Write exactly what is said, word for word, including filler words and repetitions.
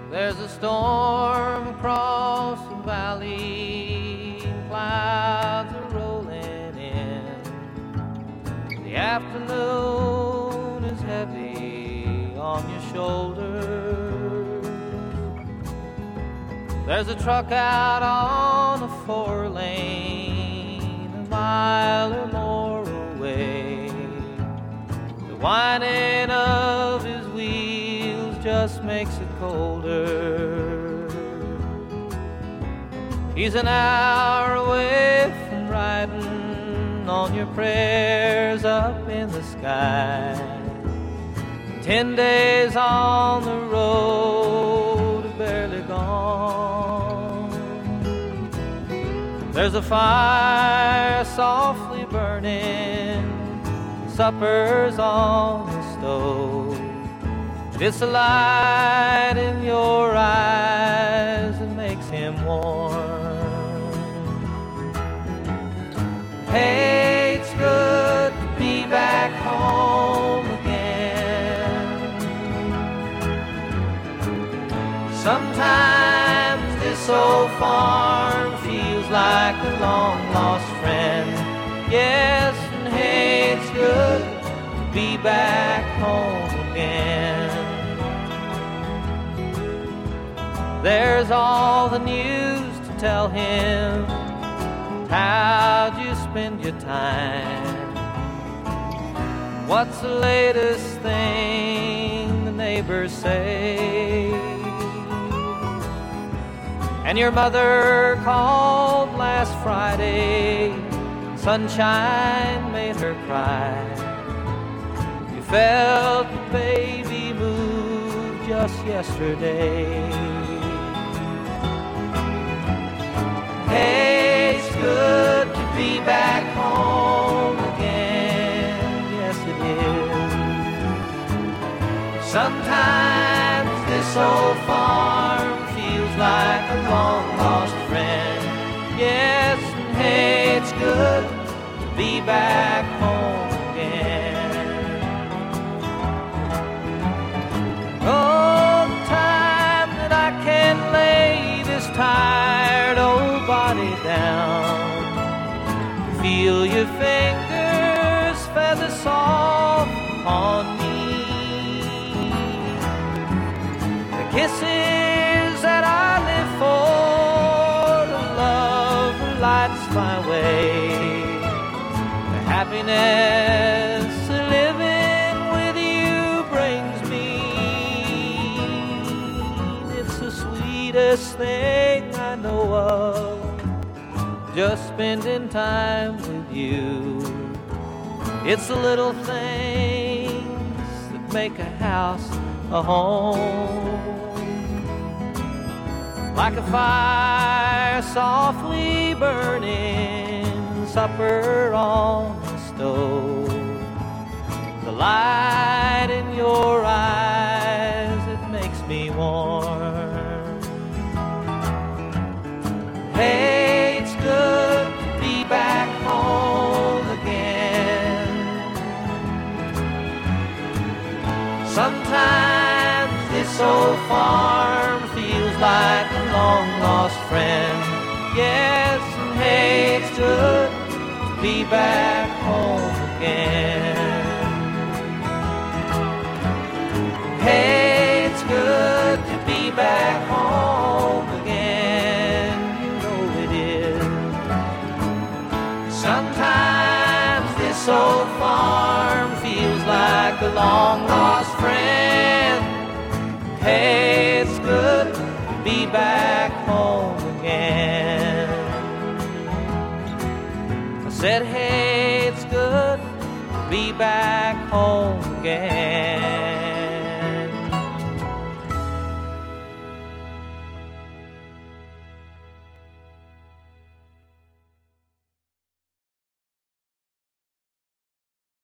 There's a storm across the valley, clouds are rolling in. The afternoon is heavy on your shoulders. There's a truck out on a four lane, a mile or more away. The whining of his wheels just makes it colder. He's an hour away from riding on your prayers up in the sky. Ten days on the road, barely gone. There's a fire softly burning, supper's on the stove. It's the light in your eyes that makes him warm. Hey, it's good to be back home again. Sometimes this old farm feels like a long-lost friend. Yes, and hey, it's good to be back home again. There's all the news to tell him. How'd you spend your time? What's the latest thing the neighbors say? And your mother called last Friday. Sunshine made her cry. You felt the baby move just yesterday. Hey, it's good to be back home again. Yes, it is. Sometimes this old farm feels like a long-lost friend. Yes, and hey, it's good to be back home again. Oh, the time that I can lay this tired old body down, feel your fingers feather soft on me. The kisses that I live for, the love that lights my way, the happiness of living with you brings me. It's the sweetest thing I know of, just spending time with you. It's the little things that make a house a home. Like a fire softly burning, supper on the stove. The light in your eyes, it makes me warm. Hey, it's good to be back home again. Sometimes this old farm feels like a long-lost friend. Yes, and hey, it's good to be back home again. Hey, it's good to be back home again. You know it is. Sometimes this old farm feels like a long-lost friend. Hey, it's good to be back home again. I said, hey, it's good to be back home again.